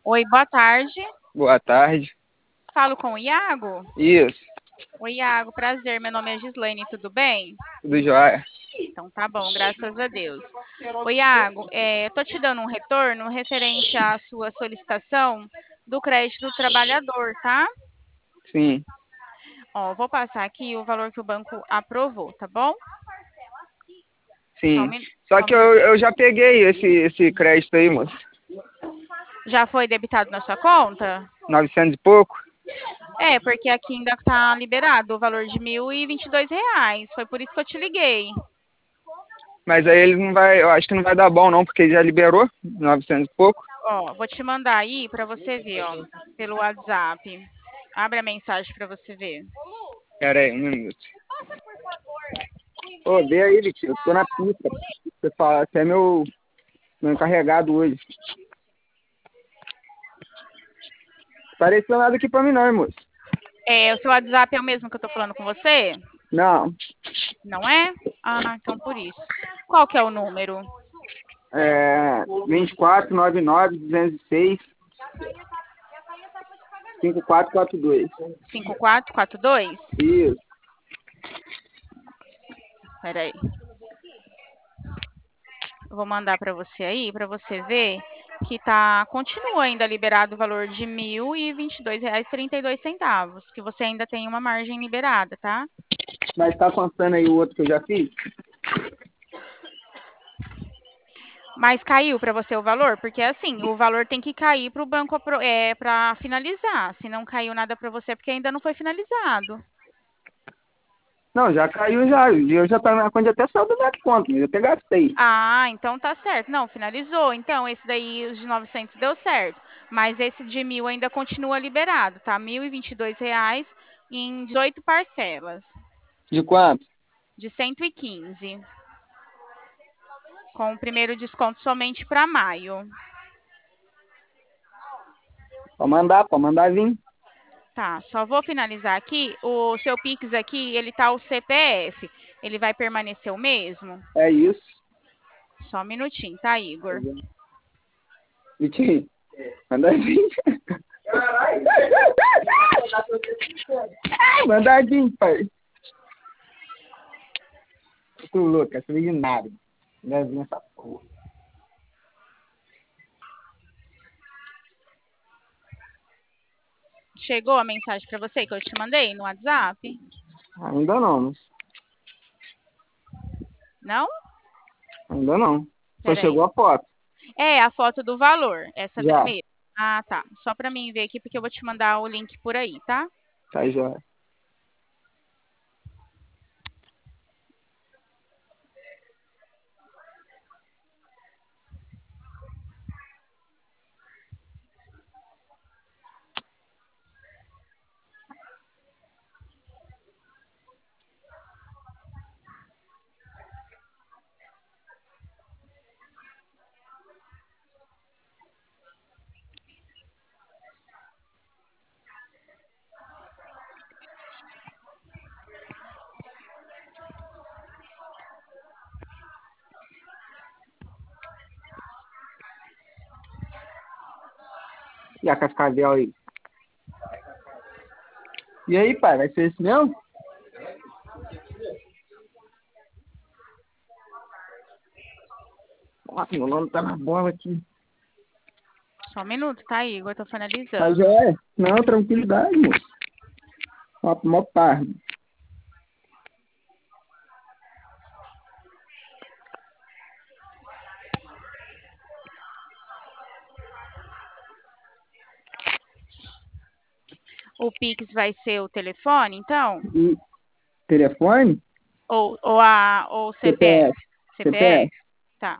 Oi, boa tarde. Boa tarde. Falo com o Iago? Isso, Oi, Iago, prazer. Meu nome é Gislaine, tudo bem? tudo jóia. Então tá bom, graças a Deus. Oi, Iago, tô te dando um retorno referente à sua solicitação do crédito do trabalhador, tá? Sim, Ó, vou passar aqui o valor que o banco aprovou, tá bom? Só um, sim. só Só um que eu minutinho. já peguei esse crédito aí, moço. Já foi debitado na sua conta? 900 e pouco. É, porque aqui ainda tá liberado o valor de R$ 1.022. Foi por isso que eu te liguei. Mas aí ele não vai, eu acho que não vai dar bom não, porque ele já liberou 900 e pouco. Ó, vou te mandar aí para você ver, ó, pelo WhatsApp. Abre a mensagem para você ver. Pera aí, um minuto. Ô, vê aí, Vitinho, eu tô na pista. Você é meu encarregado hoje. Apareceu nada aqui pra mim não, hein, moço. É, o seu WhatsApp é o mesmo que eu tô falando com você? Não, Não é? Ah, então por isso. Qual que é o número? 24 99 206 5442. 5442? Isso. Peraí. Eu vou mandar para você aí, para você ver que continua ainda liberado o valor de R$ 1.022,32, que você ainda tem uma margem liberada, tá? Mas tá contando aí o outro que eu já fiz? Mas caiu para você o valor? Porque assim, o valor tem que cair para o banco para finalizar. Se não caiu nada para você, é porque ainda não foi finalizado. Não, já caiu já. Eu já tá na conta, até saiu da minha conta, eu até gastei. Ah, então tá certo. Não, finalizou. Então, esse daí, os de 900 deu certo. Mas esse de 1.000 ainda continua liberado, tá? R$ 1.022 em 18 parcelas, De quanto? de 115. Com o primeiro desconto somente para maio. Pode mandar vir. Tá, só vou finalizar aqui. O seu Pix aqui, ele tá o CPF. Ele vai permanecer o mesmo? É isso. Só um minutinho, tá, Igor? Vitinho, manda vir. Manda vir, pai. Tu louco, essa nada. Manda vir essa porra. Chegou a mensagem para você que eu te mandei no WhatsApp? Ainda não, mas Não? ainda não. Só Peraí. chegou a foto. É a foto do valor, essa Já, mesmo. Ah, tá. Só para mim ver aqui, porque eu vou te mandar o link por aí, tá? tá já. E a cascavel aí? E aí, pai, vai ser esse mesmo? Nossa, meu nome tá na bola aqui. Só um minuto, tá, Igor? Eu tô Tá já finalizando. é? Não, tranquilidade, moço. Mó tarde. O Pix vai ser o telefone, então? E telefone? Ou o CPF? CPF. CPF? CPF. Tá.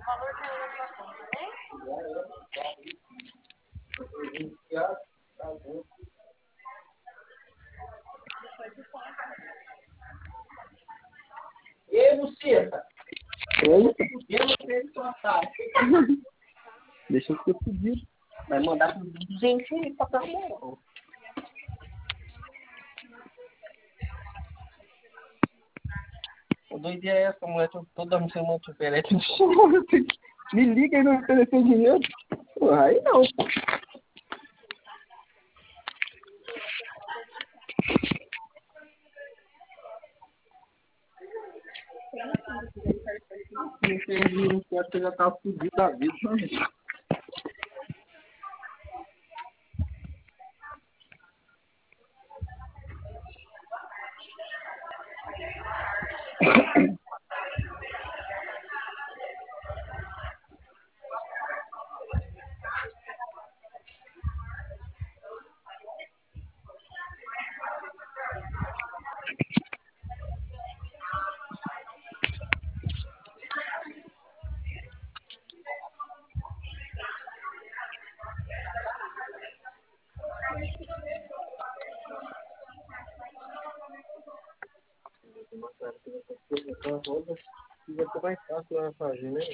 Ei, Lucieta. Oi? Deixa Deixa eu ter pedido. vai mandar pro gente aí pra cá. O doido é essa, mulher, toda semana te oferece. Me liga aí no oferecer dinheiro. Porra, aí não. Não tem dinheiro, você já tá fudido da vida, né? Vai ser mais fácil ela fazer, né?